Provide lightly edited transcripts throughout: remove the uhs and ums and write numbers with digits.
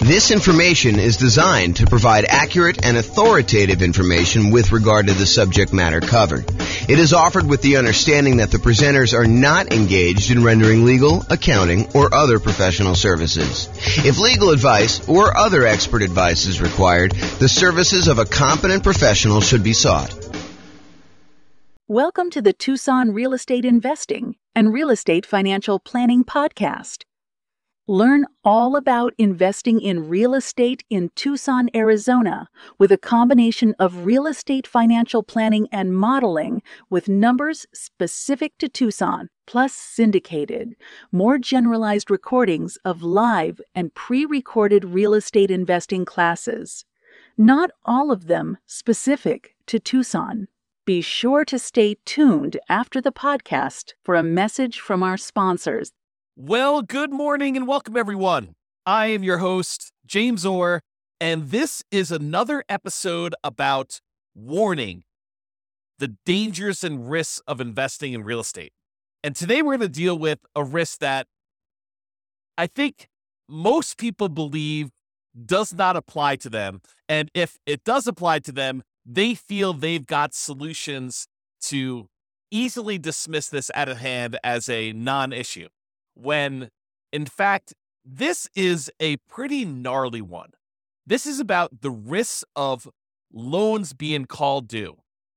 This information is designed to provide accurate and authoritative information with regard to the subject matter covered. It is offered with the understanding that the presenters are not engaged in rendering legal, accounting, or other professional services. If legal advice or other expert advice is required, the services of a competent professional should be sought. Welcome to the Tucson Real Estate Investing and Real Estate Financial Planning Podcast. Learn all about investing in real estate in Tucson, Arizona, with a combination of real estate financial planning and modeling with numbers specific to Tucson, plus syndicated, more generalized recordings of live and pre-recorded real estate investing classes. Not all of them specific to Tucson. Be sure to stay tuned after the podcast for a message from our sponsors. Well, good morning and welcome, everyone. I am your host, James Orr, and this is another episode about warning the dangers and risks of investing in real estate. And today we're going to deal with a risk that I think most people believe does not apply to them. And if it does apply to them, they feel they've got solutions to easily dismiss this out of hand as a non-issue. When, in fact, this is a pretty gnarly one. This is about the risks of loans being called due.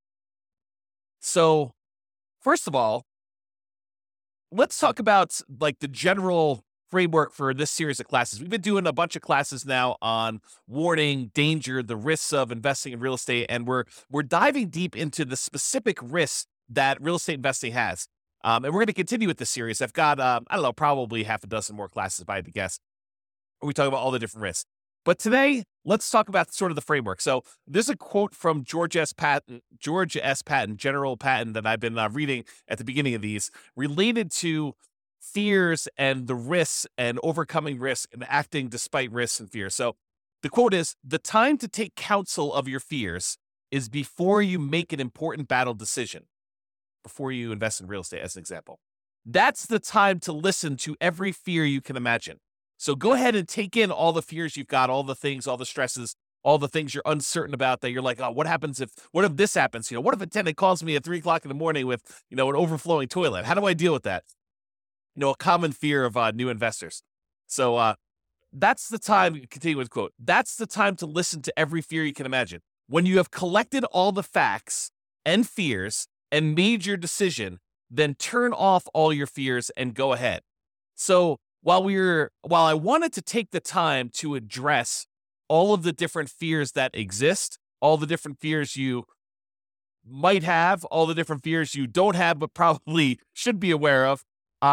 So, first of all, let's talk about the general framework for this series of classes. We've been doing a bunch of classes now on warning, danger, the risks of investing in real estate, and we're diving deep into the specific risks that real estate investing has. And we're going to continue with this series. I've got, probably half a dozen more classes, if I had to guess, where we talk about all the different risks. But today, let's talk about sort of the framework. So there's a quote from George S. Patton, General Patton, that I've been reading at the beginning of these, related to fears and the risks and overcoming risk and acting despite risks and fears. So the quote is, "The time to take counsel of your fears is before you make an important battle decision." Before you invest in real estate, as an example. That's the time to listen to every fear you can imagine. So go ahead and take in all the fears you've got, all the things, all the stresses, all the things you're uncertain about that you're like, oh, what if this happens? What if a tenant calls me at 3 o'clock in the morning with, an overflowing toilet? How do I deal with that? A common fear of new investors. So that's the time, continue with quote, "That's the time to listen to every fear you can imagine. When you have collected all the facts and fears and made your decision, then turn off all your fears and go ahead." So while I wanted to take the time to address all of the different fears that exist, all the different fears you might have, all the different fears you don't have but probably should be aware of,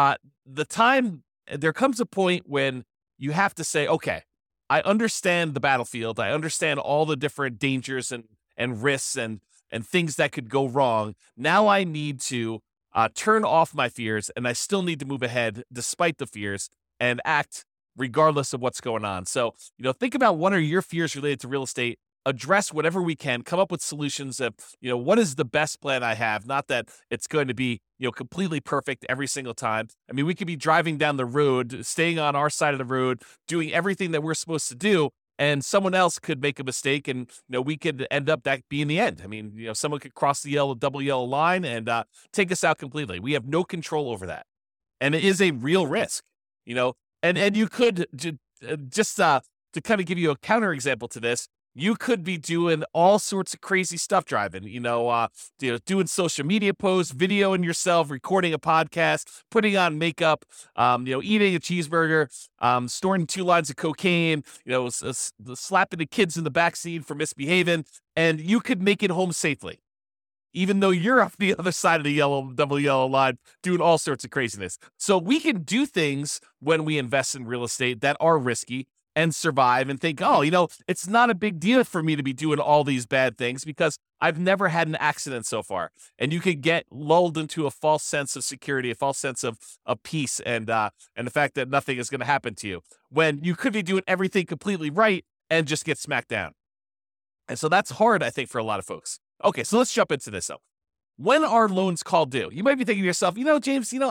there comes a point when you have to say, okay, I understand the battlefield. I understand all the different dangers and risks and things that could go wrong. Now I need to turn off my fears, and I still need to move ahead despite the fears and act regardless of what's going on. So, think about what are your fears related to real estate, address whatever we can, come up with solutions of, what is the best plan I have? Not that it's going to be, completely perfect every single time. I mean, we could be driving down the road, staying on our side of the road, doing everything that we're supposed to do, and someone else could make a mistake, and we could end up that being the end. I mean, someone could cross the double yellow line and take us out completely. We have no control over that, and it is a real risk. And you could just to kind of give you a counterexample to this, you could be doing all sorts of crazy stuff driving. Doing social media posts, videoing yourself, recording a podcast, putting on makeup, eating a cheeseburger, storing 2 lines of cocaine, slapping the kids in the backseat for misbehaving, and you could make it home safely, even though you're off the other side of the double yellow line doing all sorts of craziness. So we can do things when we invest in real estate that are risky and survive and think, oh, it's not a big deal for me to be doing all these bad things because I've never had an accident so far. And you could get lulled into a false sense of security, a false sense of peace and the fact that nothing is going to happen to you when you could be doing everything completely right and just get smacked down. And so that's hard, I think, for a lot of folks. Okay, so let's jump into this though. When are loans called due? You might be thinking to yourself, James,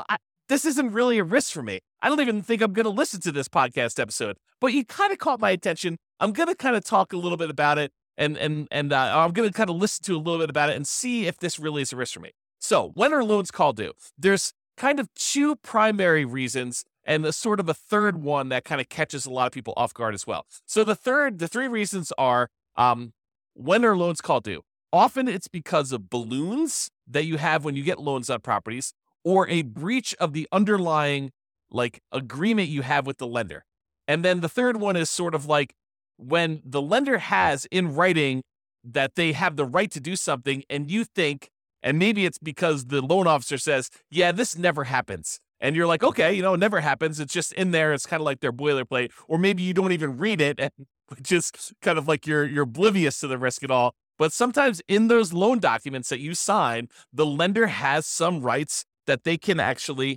this isn't really a risk for me. I don't even think I'm going to listen to this podcast episode, but you kind of caught my attention. I'm going to kind of talk a little bit about it, and I'm going to kind of listen to a little bit about it and see if this really is a risk for me. So when are loans called due? There's kind of two primary reasons and a sort of a third one that kind of catches a lot of people off guard as well. So the three reasons are, when are loans called due? Often it's because of balloons that you have when you get loans on properties, or a breach of the underlying agreement you have with the lender. And then the third one is sort of like when the lender has in writing that they have the right to do something, and you think, and maybe it's because the loan officer says, yeah, this never happens. And you're like, okay, it never happens. It's just in there. It's kind of like their boilerplate. Or maybe you don't even read it, and just kind of like you're oblivious to the risk at all. But sometimes in those loan documents that you sign, the lender has some rights that they can actually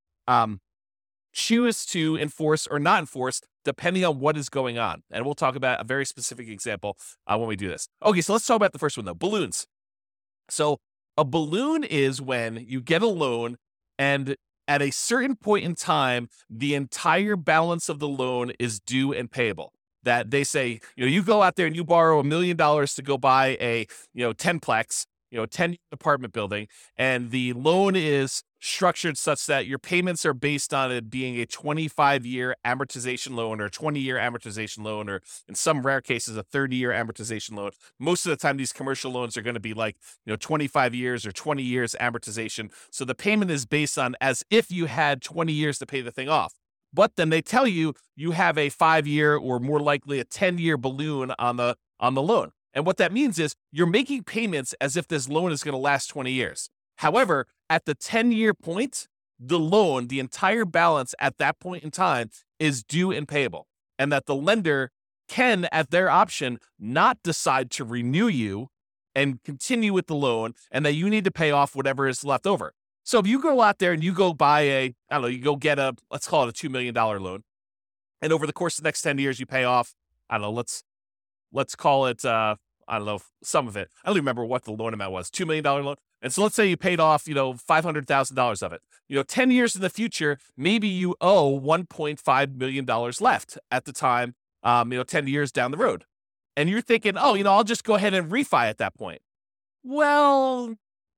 choose to enforce or not enforce, depending on what is going on. And we'll talk about a very specific example when we do this. Okay, so let's talk about the first one, though, balloons. So a balloon is when you get a loan, and at a certain point in time, the entire balance of the loan is due and payable. That they say, you go out there and you borrow $1 million to go buy a, 10-plex, 10 apartment building, and the loan is structured such that your payments are based on it being a 25-year amortization loan or 20-year amortization loan, or in some rare cases, a 30-year amortization loan. Most of the time, these commercial loans are going to be 25 years or 20 years amortization. So the payment is based on as if you had 20 years to pay the thing off. But then they tell you have a 5-year or more likely a 10-year balloon on the loan. And what that means is you're making payments as if this loan is going to last 20 years. However, at the 10-year point, the loan, the entire balance at that point in time is due and payable. And that the lender can, at their option, not decide to renew you and continue with the loan, and that you need to pay off whatever is left over. So if you go out there and you go buy you go get let's call it a $2 million loan. And over the course of the next 10 years, you pay off, let's call it, some of it. I don't even remember what the loan amount was, $2 million loan. And so let's say you paid off, $500,000 of it. 10 years in the future, maybe you owe $1.5 million left at the time, 10 years down the road. And you're thinking, I'll just go ahead and refi at that point. Well,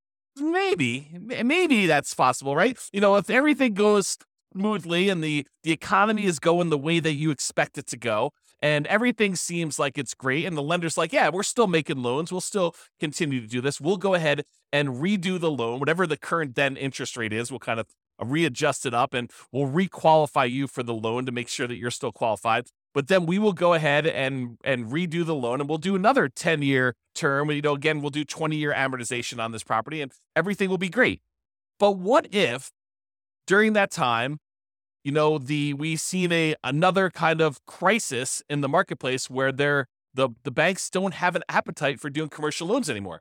maybe that's possible, right? If everything goes smoothly and the economy is going the way that you expect it to go, and everything seems like it's great, and the lender's like, yeah, we're still making loans, we'll still continue to do this, we'll go ahead and redo the loan, whatever the current then interest rate is, we'll kind of readjust it up, and we'll requalify you for the loan to make sure that you're still qualified. But then we will go ahead and redo the loan, and we'll do another 10-year term. Again, we'll do 20-year amortization on this property, and everything will be great. But what if during that time, we've seen another kind of crisis in the marketplace where the banks don't have an appetite for doing commercial loans anymore.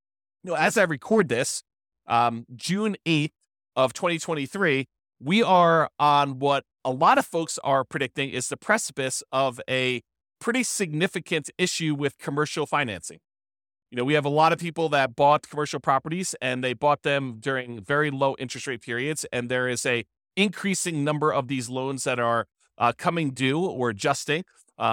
As I record this, June 8th of 2023, we are on what a lot of folks are predicting is the precipice of a pretty significant issue with commercial financing. We have a lot of people that bought commercial properties, and they bought them during very low interest rate periods, and there is a increasing number of these loans that are coming due or adjusting.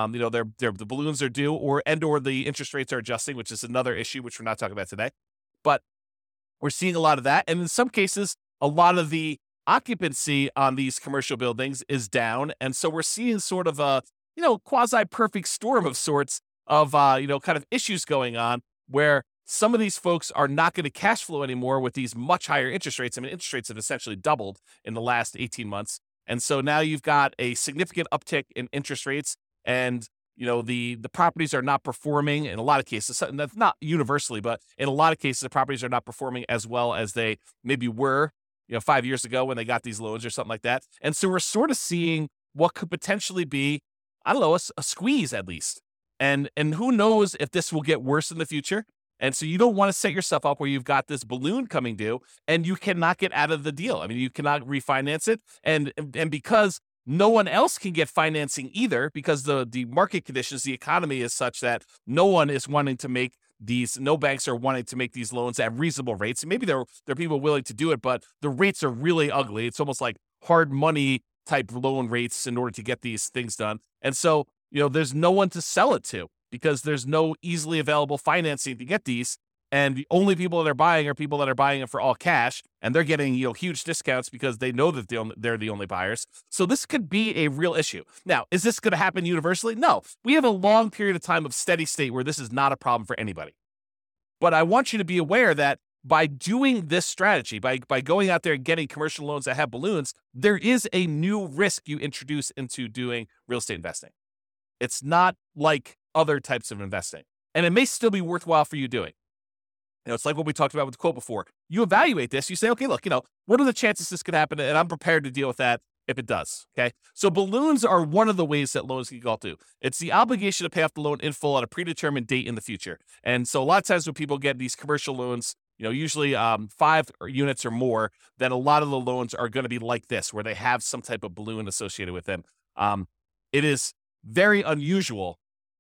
The balloons are due, or the interest rates are adjusting, which is another issue which we're not talking about today. But we're seeing a lot of that, and in some cases, a lot of the occupancy on these commercial buildings is down, and so we're seeing sort of a quasi-perfect storm of sorts of kind of issues going on where some of these folks are not going to cash flow anymore with these much higher interest rates. I mean, interest rates have essentially doubled in the last 18 months. And so now you've got a significant uptick in interest rates, and, the properties are not performing in a lot of cases. That's not universally, but in a lot of cases, the properties are not performing as well as they maybe were, 5 years ago when they got these loans or something like that. And so we're sort of seeing what could potentially be, a squeeze at least. And who knows if this will get worse in the future. And so you don't want to set yourself up where you've got this balloon coming due and you cannot get out of the deal. I mean, you cannot refinance it. And because no one else can get financing either, because the market conditions, the economy is such that no one is wanting to make no banks are wanting to make these loans at reasonable rates. And maybe there are people willing to do it, but the rates are really ugly. It's almost like hard money type loan rates in order to get these things done. And so, there's no one to sell it to because there's no easily available financing to get these. And the only people that are buying are people that are buying it for all cash, and they're getting huge discounts because they know that they're the only buyers. So this could be a real issue. Now, is this going to happen universally? No. We have a long period of time of steady state where this is not a problem for anybody. But I want you to be aware that by doing this strategy, by going out there and getting commercial loans that have balloons, there is a new risk you introduce into doing real estate investing. It's not like other types of investing, and it may still be worthwhile for you doing. It's like what we talked about with the quote before. You evaluate this. You say, okay, look, what are the chances this could happen? And I'm prepared to deal with that if it does. Okay. So balloons are one of the ways that loans can go to. It's the obligation to pay off the loan in full at a predetermined date in the future. And so a lot of times when people get these commercial loans, usually 5 units or more, then a lot of the loans are going to be like this, where they have some type of balloon associated with them. It is very unusual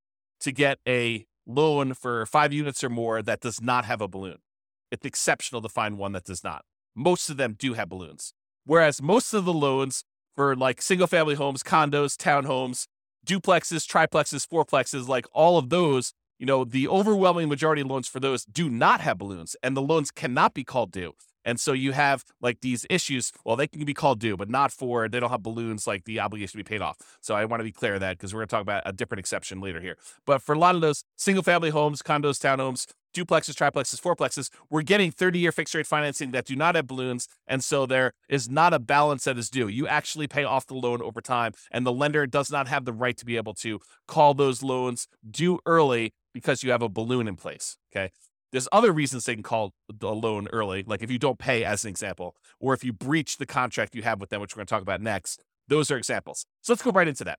to get a loan for 5 units or more that does not have a balloon. It's exceptional to find one that does not. Most of them do have balloons. Whereas most of the loans for like single family homes, condos, townhomes, duplexes, triplexes, fourplexes, like all of those, the overwhelming majority of loans for those do not have balloons, and the loans cannot be called due. And so you have like these issues. Well, they can be called due, but not they don't have balloons like the obligation to be paid off. So I want to be clear of that because we're going to talk about a different exception later here. But for a lot of those single family homes, condos, townhomes, duplexes, triplexes, fourplexes, we're getting 30-year fixed rate financing that do not have balloons. And so there is not a balance that is due. You actually pay off the loan over time, and the lender does not have the right to be able to call those loans due early because you have a balloon in place. Okay. There's other reasons they can call a loan early, like if you don't pay, as an example, or if you breach the contract you have with them, which we're going to talk about next. Those are examples. So let's go right into that.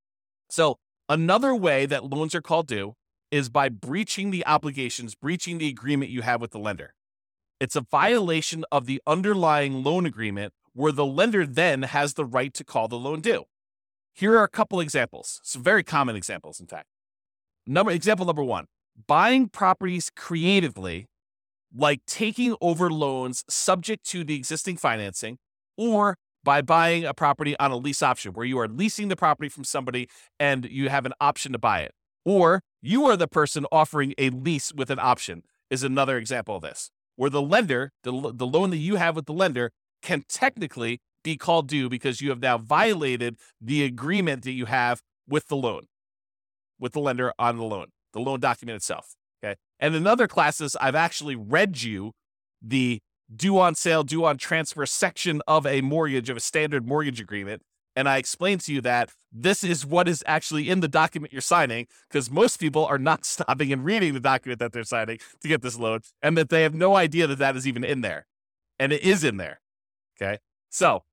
So another way that loans are called due is by breaching the obligations, breaching the agreement you have with the lender. It's a violation of the underlying loan agreement where the lender then has the right to call the loan due. Here are a couple examples, some very common examples, in fact. Example number 1. Buying properties creatively, like taking over loans subject to the existing financing, or by buying a property on a lease option where you are leasing the property from somebody and you have an option to buy it. Or you are the person offering a lease with an option is another example of this, where the lender, the loan that you have with the lender can technically be called due because you have now violated the agreement that you have with the loan, with the lender on the loan document itself, okay? And in other classes, I've actually read you the due on sale, due on transfer section of a mortgage, of a standard mortgage agreement, and I explained to you that this is what is actually in the document you're signing, because most people are not stopping and reading the document that they're signing to get this loan, and that they have no idea that that is even in there. And it is in there, okay? So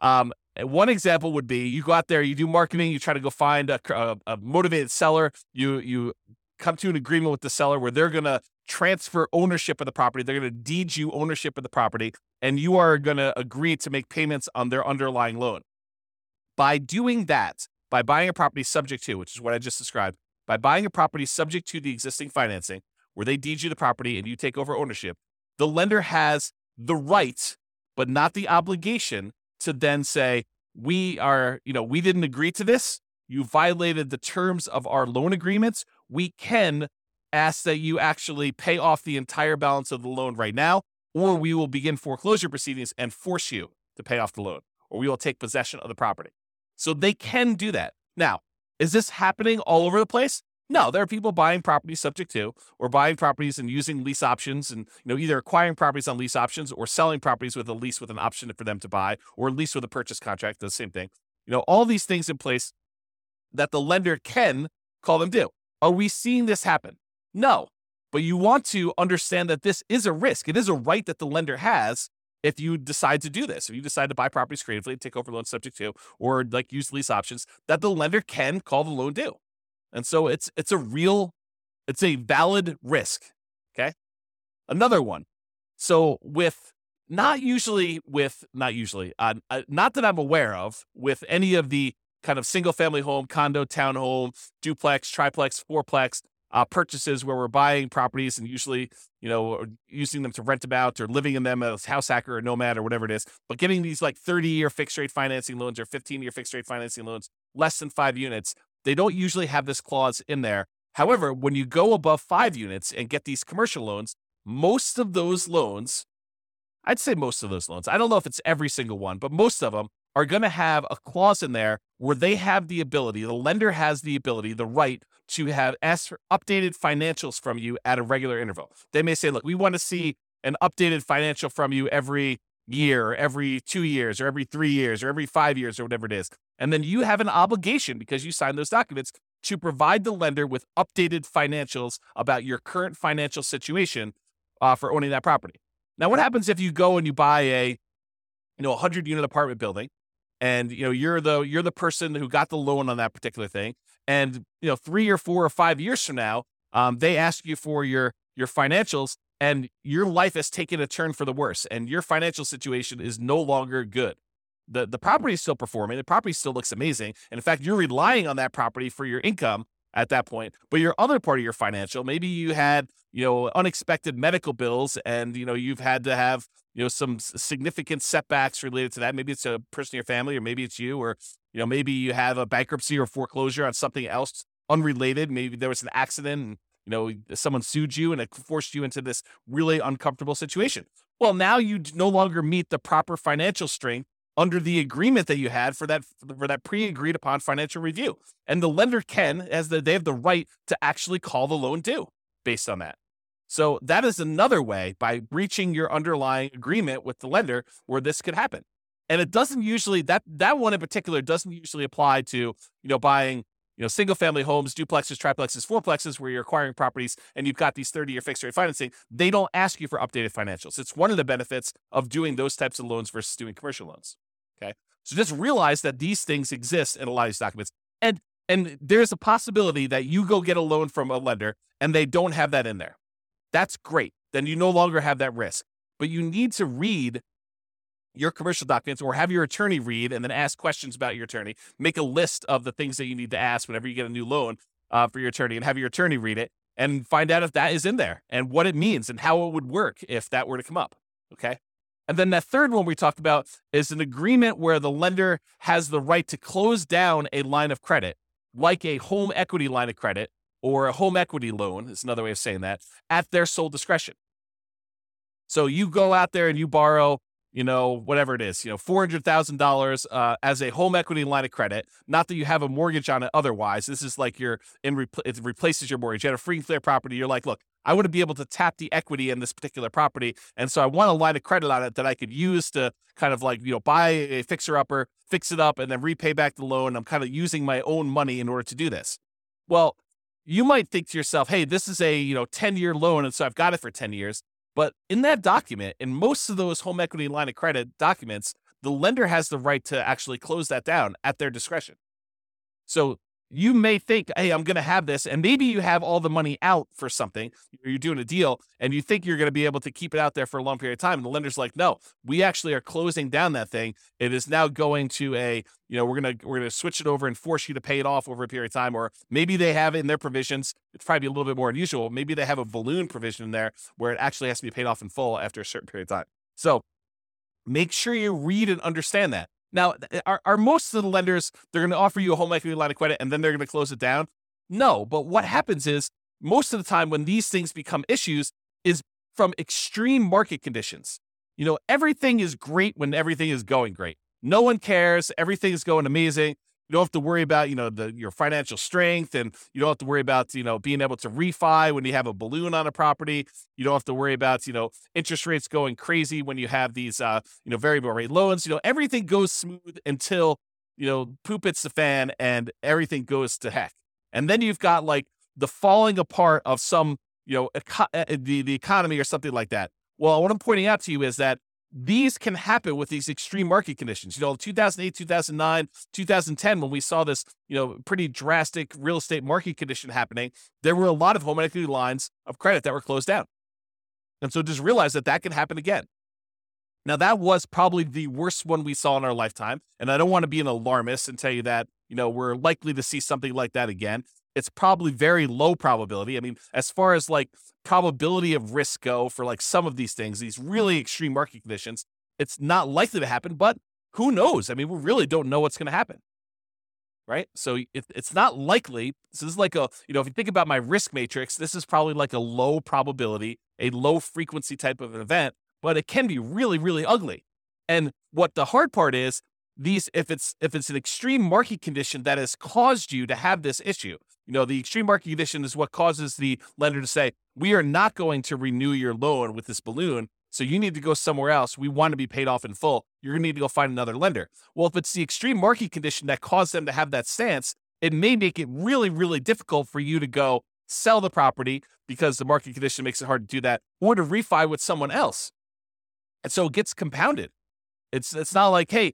one example would be you go out there, you do marketing, you try to go find a motivated seller, you come to an agreement with the seller where they're going to transfer ownership of the property. They're going to deed you ownership of the property, and you are going to agree to make payments on their underlying loan. By doing that, by buying a property subject to, which is what I just described, by buying a property subject to the existing financing, where they deed you the property and you take over ownership, the lender has the right, but not the obligation, to then say, we didn't agree to this. You violated the terms of our loan agreements. We can ask that you actually pay off the entire balance of the loan right now, or we will begin foreclosure proceedings and force you to pay off the loan, or we will take possession of the property. So they can do that. Now, is this happening all over the place? No, there are people buying properties subject to, or buying properties and using lease options, and either acquiring properties on lease options or selling properties with a lease with an option for them to buy, or a lease with a purchase contract, the same thing. All these things in place that the lender can call them due. Are we seeing this happen? No, but you want to understand that this is a risk. It is a right that the lender has if you decide to do this. If you decide to buy properties creatively, take over loans subject to, or like use lease options, that the lender can call the loan due. And so it's a valid risk. Okay. Another one. So not that I'm aware of, with any of the kind of single family home, condo, townhome, duplex, triplex, fourplex, purchases where we're buying properties and usually, using them to rent them out or living in them as house hacker or nomad or whatever it is, but getting these like 30-year fixed rate financing loans or 15-year fixed rate financing loans, less than 5 units, they don't usually have this clause in there. However, when you go above 5 units and get these commercial loans, most of those loans, I'd say most of those loans, I don't know if it's every single one, but most of them are going to have a clause in there where they have the ability, the lender has the ability, the right to ask for updated financials from you at a regular interval. They may say, look, we want to see an updated financial from you every year, or every 2 years, or every 3 years, or every 5 years, or whatever it is. And then you have an obligation, because you signed those documents, to provide the lender with updated financials about your current financial situation for owning that property. Now, what happens if you go and you buy a 100-unit apartment building, and you're the person who got the loan on that particular thing, and 3 or 4 or 5 years from now, they ask you for your financials, and your life has taken a turn for the worse, and your financial situation is no longer good. The property is still performing, the property still looks amazing, and in fact, you're relying on that property for your income at that point. But your other part of your financial, maybe you had unexpected medical bills, and you've had to have some significant setbacks related to that. Maybe it's a person in your family, or maybe it's you, or maybe you have a bankruptcy or foreclosure on something else unrelated. Maybe there was an accident and someone sued you and it forced you into this really uncomfortable situation. Well, now you no longer meet the proper financial strength under the agreement that you had for that pre-agreed upon financial review. And the lender they have the right to actually call the loan due based on that. So that is another way, by breaching your underlying agreement with the lender, where this could happen. And it doesn't usually, that one in particular doesn't usually apply to, buying, single family homes, duplexes, triplexes, fourplexes, where you're acquiring properties and you've got these 30-year fixed rate financing. They don't ask you for updated financials. It's one of the benefits of doing those types of loans versus doing commercial loans. Okay. So just realize that these things exist in a lot of these documents. And there's a possibility that you go get a loan from a lender and they don't have that in there. That's great. Then you no longer have that risk. But you need to read your commercial documents, or have your attorney read and then ask questions about your attorney. Make a list of the things that you need to ask whenever you get a new loan for your attorney, and have your attorney read it and find out if that is in there and what it means and how it would work if that were to come up. Okay. And then that third one we talked about is an agreement where the lender has the right to close down a line of credit, like a home equity line of credit or a home equity loan, is another way of saying that, at their sole discretion. So you go out there and you borrow, whatever it is, $400,000 as a home equity line of credit. Not that you have a mortgage on it otherwise. This is like it replaces your mortgage. You had a free and clear property. You're like, look, I want to be able to tap the equity in this particular property. And so I want a line of credit on it that I could use to kind of like, buy a fixer-upper, fix it up, and then repay back the loan. I'm kind of using my own money in order to do this. Well, you might think to yourself, hey, this is a 10-year loan, and so I've got it for 10 years. But in that document, in most of those home equity line of credit documents, the lender has the right to actually close that down at their discretion. So you may think, hey, I'm going to have this, and maybe you have all the money out for something, you're doing a deal, and you think you're going to be able to keep it out there for a long period of time. And the lender's like, no, we actually are closing down that thing. It is now going to we're going to switch it over and force you to pay it off over a period of time. Or maybe they have it in their provisions. It's probably a little bit more unusual. Maybe they have a balloon provision in there where it actually has to be paid off in full after a certain period of time. So make sure you read and understand that. Now, are most of the lenders, they're going to offer you a home equity line of credit and then they're going to close it down? No, but what happens is most of the time when these things become issues is from extreme market conditions. Everything is great when everything is going great. No one cares. Everything is going amazing. You don't have to worry about, your financial strength, and you don't have to worry about, being able to refi when you have a balloon on a property. You don't have to worry about, interest rates going crazy when you have these, variable rate loans. Everything goes smooth until, poop hits the fan and everything goes to heck. And then you've got like the falling apart of some, the economy or something like that. Well, what I'm pointing out to you is that these can happen with these extreme market conditions. 2008, 2009, 2010, when we saw this, pretty drastic real estate market condition happening, there were a lot of home equity lines of credit that were closed down. And so just realize that can happen again. Now, that was probably the worst one we saw in our lifetime. And I don't want to be an alarmist and tell you that, we're likely to see something like that again. it's probably very low probability. I mean, as far as like probability of risk go for like some of these things, these really extreme market conditions, it's not likely to happen, but who knows? I mean, we really don't know what's going to happen. Right? So it's not likely. So this is like if you think about my risk matrix, this is probably like a low probability, a low frequency type of an event, but it can be really, really ugly. And what the hard part is, if it's an extreme market condition that has caused you to have this issue, the extreme market condition is what causes the lender to say, we are not going to renew your loan with this balloon. So you need to go somewhere else. We want to be paid off in full. You're going to need to go find another lender. Well, if it's the extreme market condition that caused them to have that stance, it may make it really, really difficult for you to go sell the property because the market condition makes it hard to do that, or to refi with someone else. And so it gets compounded. It's not like, hey,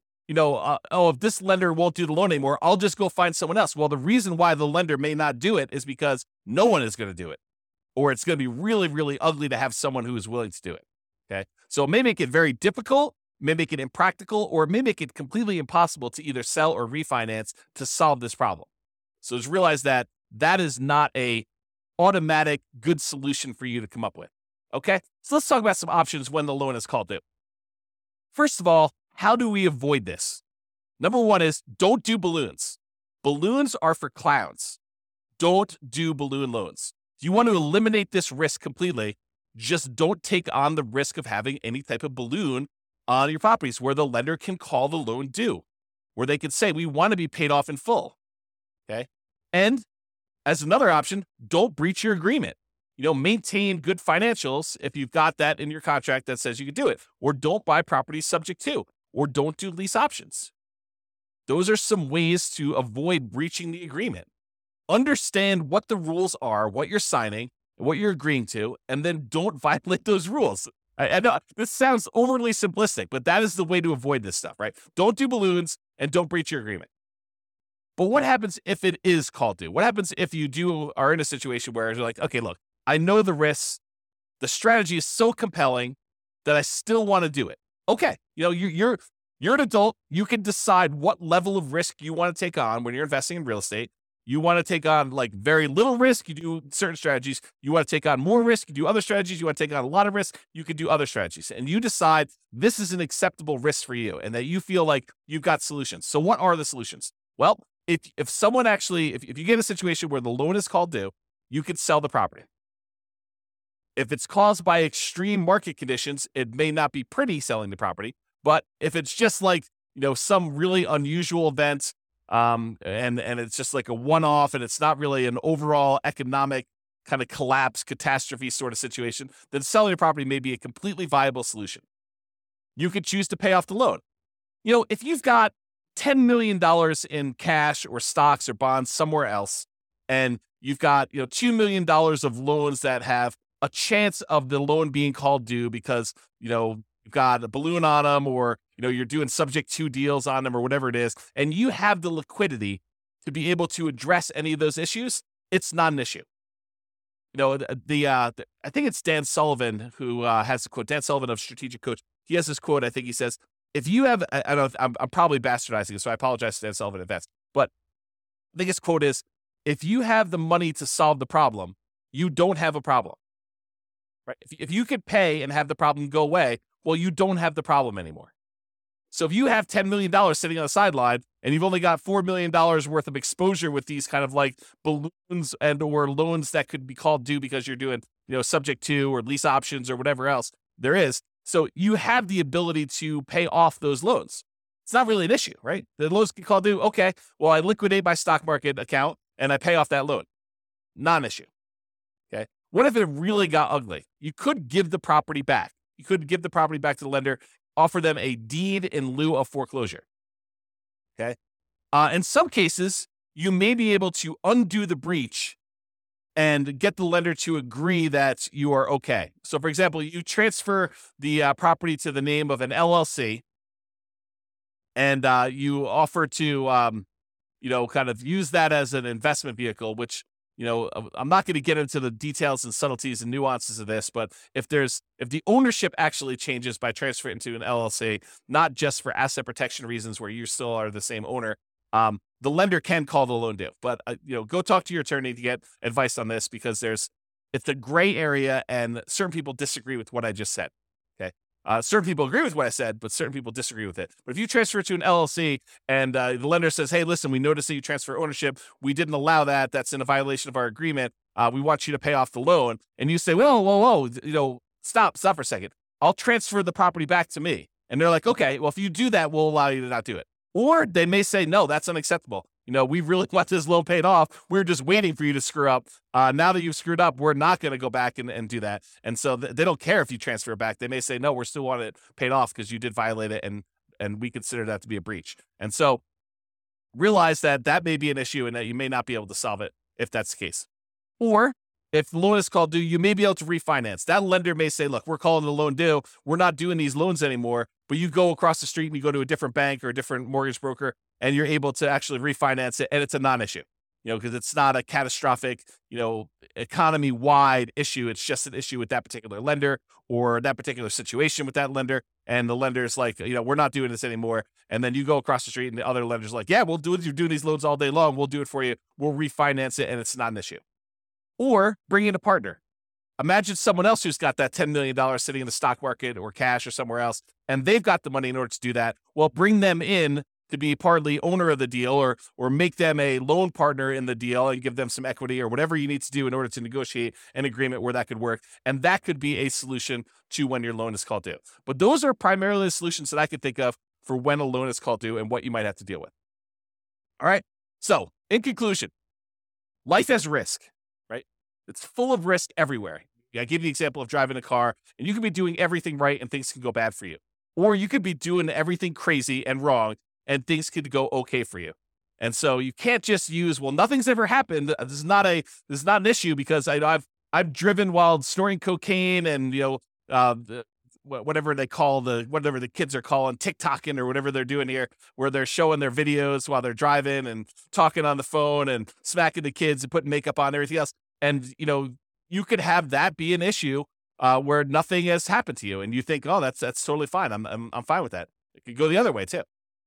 if this lender won't do the loan anymore, I'll just go find someone else. Well, the reason why the lender may not do it is because no one is going to do it, or it's going to be really, really ugly to have someone who is willing to do it. Okay. So it may make it very difficult, may make it impractical, or it may make it completely impossible to either sell or refinance to solve this problem. So just realize that is not a automatic good solution for you to come up with. Okay. So let's talk about some options when the loan is called due. First of all, how do we avoid this? Number one is don't do balloons. Balloons are for clowns. Don't do balloon loans. If you want to eliminate this risk completely, just don't take on the risk of having any type of balloon on your properties where the lender can call the loan due, where they can say, we want to be paid off in full. Okay. And as another option, don't breach your agreement. Maintain good financials if you've got that in your contract that says you can do it, or don't buy properties subject to, or don't do lease options. Those are some ways to avoid breaching the agreement. Understand what the rules are, what you're signing, what you're agreeing to, and then don't violate those rules. I know this sounds overly simplistic, but that is the way to avoid this stuff, right? Don't do balloons and don't breach your agreement. But what happens if it is called due? What happens if you are in a situation where you're like, okay, look, I know the risks. The strategy is so compelling that I still want to do it. Okay, you're an adult. You can decide what level of risk you want to take on when you're investing in real estate. You want to take on like very little risk, you do certain strategies. You want to take on more risk, you do other strategies. You want to take on a lot of risk, you can do other strategies. And you decide this is an acceptable risk for you and that you feel like you've got solutions. So what are the solutions? Well, if someone actually, if you get a situation where the loan is called due, you could sell the property. If it's caused by extreme market conditions, it may not be pretty selling the property. But if it's just like, some really unusual event, and it's just like a one-off and it's not really an overall economic kind of collapse, catastrophe sort of situation, then selling the property may be a completely viable solution. You could choose to pay off the loan. If you've got $10 million in cash or stocks or bonds somewhere else, and you've got, $2 million of loans that have a chance of the loan being called due because, you've got a balloon on them, or, you're doing subject to deals on them, or whatever it is, and you have the liquidity to be able to address any of those issues, it's not an issue. I think it's Dan Sullivan who has the quote, Dan Sullivan of Strategic Coach. He has this quote, I think he says, if you have, I don't know, I'm probably bastardizing it, so I apologize to Dan Sullivan in advance, but I think his quote is, if you have the money to solve the problem, you don't have a problem. Right? If you could pay and have the problem go away, well, you don't have the problem anymore. So if you have $10 million sitting on the sideline and you've only got $4 million worth of exposure with these kind of like balloons and or loans that could be called due because you're doing, subject to or lease options or whatever else there is. So you have the ability to pay off those loans. It's not really an issue, right? The loans get called due. Okay, well, I liquidate my stock market account and I pay off that loan. Not an issue. Okay. What if it really got ugly? You could give the property back. You could give the property back to the lender, offer them a deed in lieu of foreclosure. Okay. In some cases, you may be able to undo the breach and get the lender to agree that you are okay. So, for example, you transfer the property to the name of an LLC, and you offer to, kind of use that as an investment vehicle, which, I'm not going to get into the details and subtleties and nuances of this, but if the ownership actually changes by transferring to an LLC, not just for asset protection reasons where you still are the same owner, the lender can call the loan due. But go talk to your attorney to get advice on this, because it's a gray area, and certain people disagree with what I just said. Okay. Certain people agree with what I said, but certain people disagree with it. But if you transfer it to an LLC and the lender says, hey, listen, we noticed that you transfer ownership. We didn't allow that. That's in a violation of our agreement. We want you to pay off the loan. And you say, whoa, stop for a second. I'll transfer the property back to me. And they're like, okay, well, if you do that, we'll allow you to not do it. Or they may say, no, that's unacceptable. We really want this loan paid off. We're just waiting for you to screw up. Now that you've screwed up, we're not going to go back and do that. And so they don't care if you transfer it back. They may say, no, we're still wanting it paid off because you did violate it, and we consider that to be a breach. And so realize that may be an issue and that you may not be able to solve it if that's the case. Or if the loan is called due, you may be able to refinance. That lender may say, look, we're calling the loan due. We're not doing these loans anymore. But you go across the street and you go to a different bank or a different mortgage broker, and you're able to actually refinance it. And it's a non-issue, because it's not a catastrophic, economy-wide issue. It's just an issue with that particular lender or that particular situation with that lender. And the lender's like, we're not doing this anymore. And then you go across the street and the other lender's like, yeah, we'll do it. You're doing these loans all day long. We'll do it for you. We'll refinance it. And it's not an issue. Or bring in a partner. Imagine someone else who's got that $10 million sitting in the stock market or cash or somewhere else, and they've got the money in order to do that. Well, bring them in to be partly owner of the deal, or make them a loan partner in the deal and give them some equity or whatever you need to do in order to negotiate an agreement where that could work. And that could be a solution to when your loan is called due. But those are primarily the solutions that I could think of for when a loan is called due and what you might have to deal with. All right. So in conclusion, life has risk. It's full of risk everywhere. I give you the example of driving a car, and you could be doing everything right and things can go bad for you. Or you could be doing everything crazy and wrong and things could go okay for you. And so you can't just use, well, nothing's ever happened. This is not an issue because I've driven while snorting cocaine and, whatever the kids are calling TikToking or whatever they're doing here, where they're showing their videos while they're driving and talking on the phone and smacking the kids and putting makeup on and everything else. And, you could have that be an issue where nothing has happened to you. And you think, oh, that's totally fine. I'm fine with that. It could go the other way too.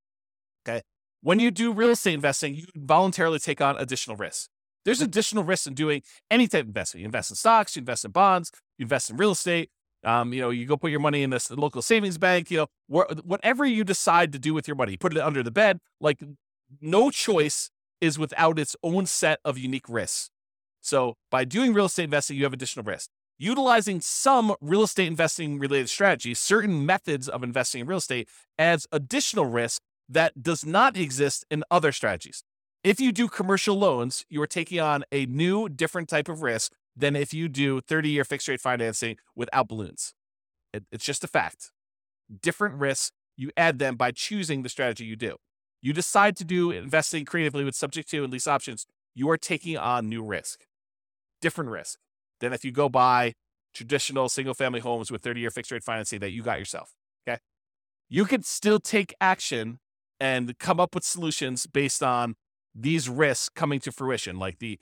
Okay. When you do real estate investing, you voluntarily take on additional risks. There's additional risks in doing any type of investment. You invest in stocks, you invest in bonds, you invest in real estate. You go put your money in this local savings bank, whatever you decide to do with your money, put it under the bed. Like, no choice is without its own set of unique risks. So by doing real estate investing, you have additional risk. Utilizing some real estate investing related strategies, certain methods of investing in real estate, adds additional risk that does not exist in other strategies. If you do commercial loans, you are taking on a new, different type of risk than if you do 30-year fixed rate financing without balloons. It's just a fact. Different risks, you add them by choosing the strategy you do. You decide to do investing creatively with subject to and lease options, you are taking on new risk. Different risk than if you go buy traditional single-family homes with 30-year fixed-rate financing that you got yourself, okay? You can still take action and come up with solutions based on these risks coming to fruition, like the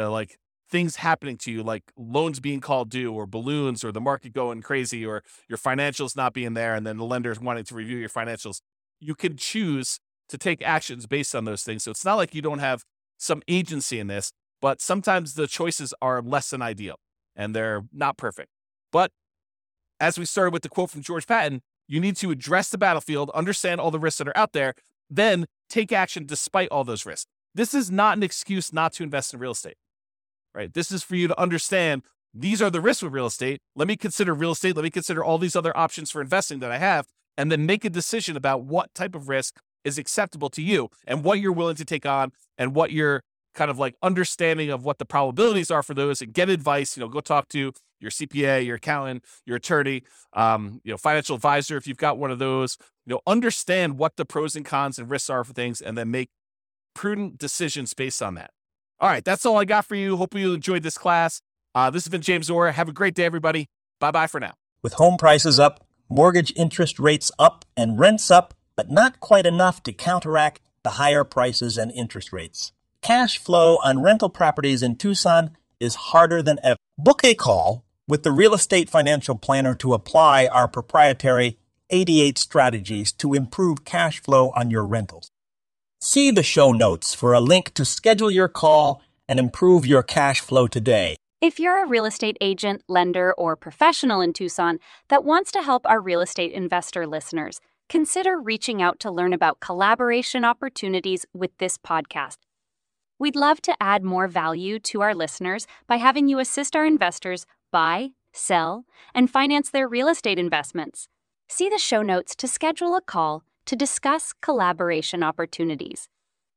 things happening to you, like loans being called due or balloons or the market going crazy or your financials not being there and then the lenders wanting to review your financials. You can choose to take actions based on those things. So it's not like you don't have some agency in this, but sometimes the choices are less than ideal and they're not perfect. But as we started with the quote from George Patton, you need to address the battlefield, understand all the risks that are out there, then take action despite all those risks. This is not an excuse not to invest in real estate, right? This is for you to understand these are the risks with real estate. Let me consider real estate. Let me consider all these other options for investing that I have, and then make a decision about what type of risk is acceptable to you and what you're willing to take on and what your kind of like understanding of what the probabilities are for those, and get advice. Go talk to your CPA, your accountant, your attorney, financial advisor if you've got one of those. Understand what the pros and cons and risks are for things, and then make prudent decisions based on that. All right, that's all I got for you. Hope you enjoyed this class. This has been James Orr. Have a great day, everybody. Bye-bye for now. With home prices up, mortgage interest rates up, and rents up, but not quite enough to counteract the higher prices and interest rates. Cash flow on rental properties in Tucson is harder than ever. Book a call with the Real Estate Financial Planner to apply our proprietary 88 strategies to improve cash flow on your rentals. See the show notes for a link to schedule your call and improve your cash flow today. If you're a real estate agent, lender, or professional in Tucson that wants to help our real estate investor listeners, consider reaching out to learn about collaboration opportunities with this podcast. We'd love to add more value to our listeners by having you assist our investors buy, sell, and finance their real estate investments. See the show notes to schedule a call to discuss collaboration opportunities.